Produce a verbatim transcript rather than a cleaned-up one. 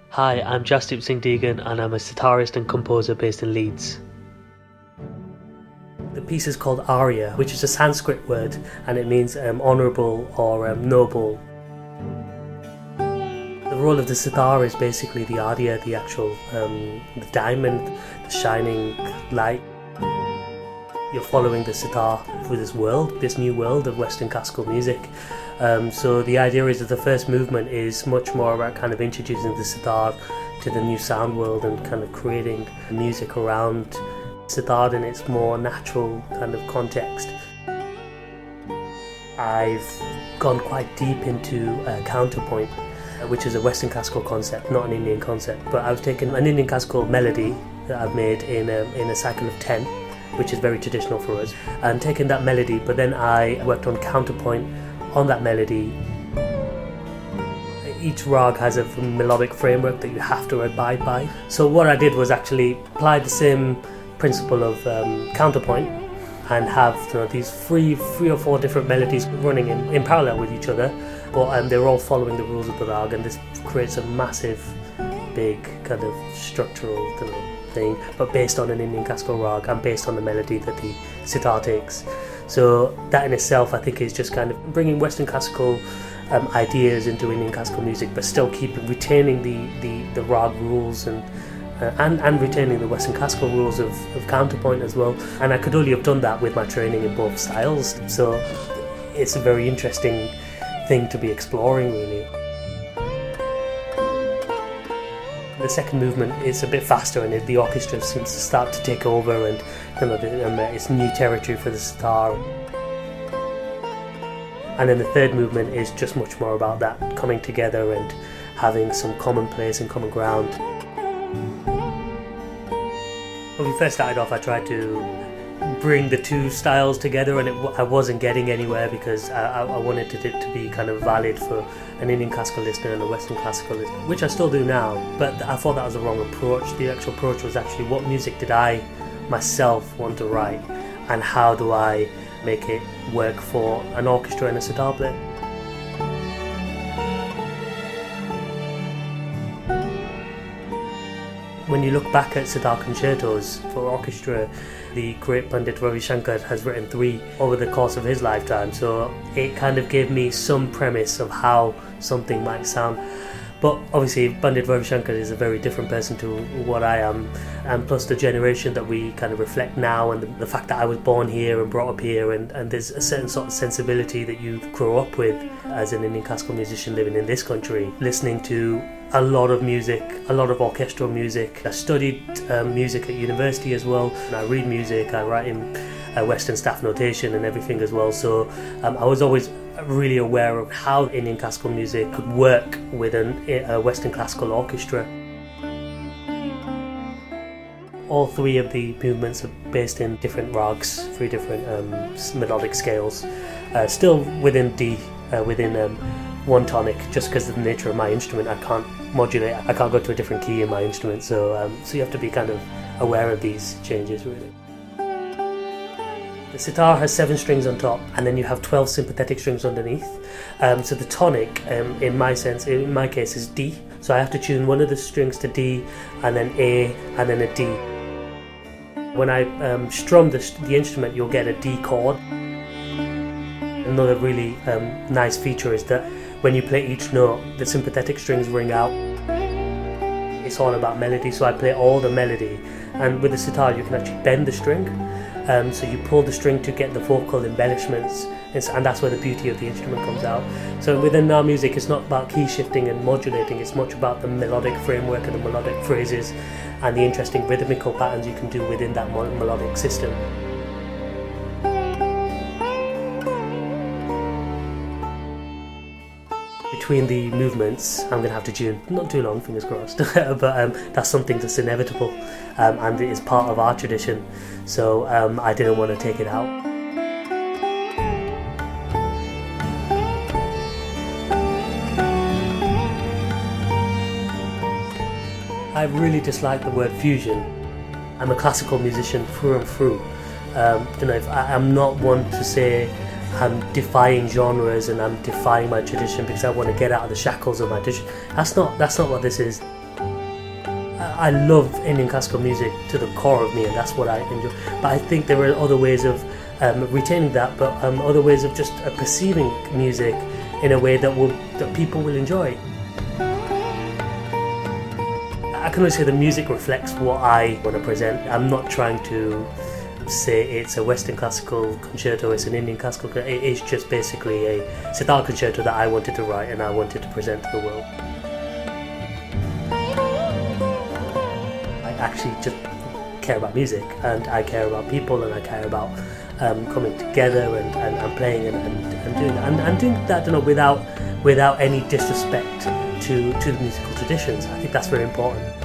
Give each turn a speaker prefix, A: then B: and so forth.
A: Hi, I'm Jasdeep Singh Deegan and I'm a sitarist and composer based in Leeds. The piece is called Arya, which is a Sanskrit word and it means um, honourable or um, noble. The role of the sitar is basically the Arya, the actual um, the diamond, the shining light. You're following the sitar through this world, this new world of Western classical music. Um, so the idea is that the first movement is much more about kind of introducing the sitar to the new sound world and kind of creating music around sitar in its more natural kind of context. I've gone quite deep into uh, counterpoint, which is a Western classical concept, not an Indian concept. But I've taken an Indian classical melody that I've made in a, in a cycle of ten, which is very traditional for us, and taken that melody, but then I worked on counterpoint on that melody. Each rag has a melodic framework that you have to abide by. So what I did was actually apply the same principle of um, counterpoint and have you know, these three, three or four different melodies running in, in parallel with each other, but um, they're all following the rules of the rag, and this creates a massive, big kind of structural you know, thing, but based on an Indian classical rag and based on the melody that the sitar takes. So that in itself, I think, is just kind of bringing Western classical um, ideas into Indian classical music, but still keeping retaining the, the, the rag rules and, uh, and and retaining the Western classical rules of, of counterpoint as well. And I could only have done that with my training in both styles. So it's a very interesting thing to be exploring, really. The second movement is a bit faster, and the orchestra seems to start to take over, and you know, the, um, it's new territory for the sitar. And then the third movement is just much more about that coming together and having some common place and common ground. When we first started off, I tried to bring the two styles together, and it, I wasn't getting anywhere because I, I wanted it to be kind of valid for an Indian classical listener and a Western classical listener, which I still do now, but I thought that was the wrong approach. The actual approach was actually, what music did I myself want to write, and how do I make it work for an orchestra and a sitar player? When you look back at sitar concertos for orchestra, the great Pandit Ravi Shankar has written three over the course of his lifetime, so it kind of gave me some premise of how something might sound. But obviously Pandit Ravi Shankar is a very different person to what I am, and plus the generation that we kind of reflect now, and the, the fact that I was born here and brought up here, and, and there's a certain sort of sensibility that you grow up with as an Indian classical musician living in this country, listening to a lot of music, a lot of orchestral music. I studied um, music at university as well, and I read music, I write in uh, Western staff notation and everything as well, so um, I was always really aware of how Indian classical music could work with an, a Western classical orchestra. All three of the movements are based in different rags, three different um, melodic scales, uh, still within D, uh, within um, one tonic, just because of the nature of my instrument. I can't modulate, I can't go to a different key in my instrument, so um, so you have to be kind of aware of these changes, really. The sitar has seven strings on top, and then you have twelve sympathetic strings underneath. Um, so the tonic, um, in my sense, in my case, is D. So I have to tune one of the strings to D, and then A, and then a D. When I um, strum the, the instrument, you'll get a D chord. Another really um, nice feature is that when you play each note, the sympathetic strings ring out. It's all about melody, so I play all the melody. And with the sitar, you can actually bend the string. Um, so you pull the string to get the vocal embellishments, and that's where the beauty of the instrument comes out. So within our music, it's not about key shifting and modulating, it's much about the melodic framework and the melodic phrases and the interesting rhythmical patterns you can do within that melodic system. Between the movements, I'm going to have to tune, not too long, fingers crossed, but um, that's something that's inevitable, um, and it is part of our tradition, so um, I didn't want to take it out. I really dislike the word fusion. I'm a classical musician through and through. Um, you know, if I, I'm not one to say I'm defying genres and I'm defying my tradition because I want to get out of the shackles of my tradition. That's not that's not what this is. I I love Indian classical music to the core of me, and that's what I enjoy. But I think there are other ways of um, retaining that, but um, other ways of just uh, perceiving music in a way that will that people will enjoy. I can only say the music reflects what I want to present. I'm not trying to say it's a Western classical concerto, it's an Indian classical concerto. It's just basically a sitar concerto that I wanted to write and I wanted to present to the world. I actually just care about music, and I care about people, and I care about um, coming together and, and, and playing and, and, and doing that. And, and doing that, you know, without without any disrespect to, to the musical traditions. I think that's very important.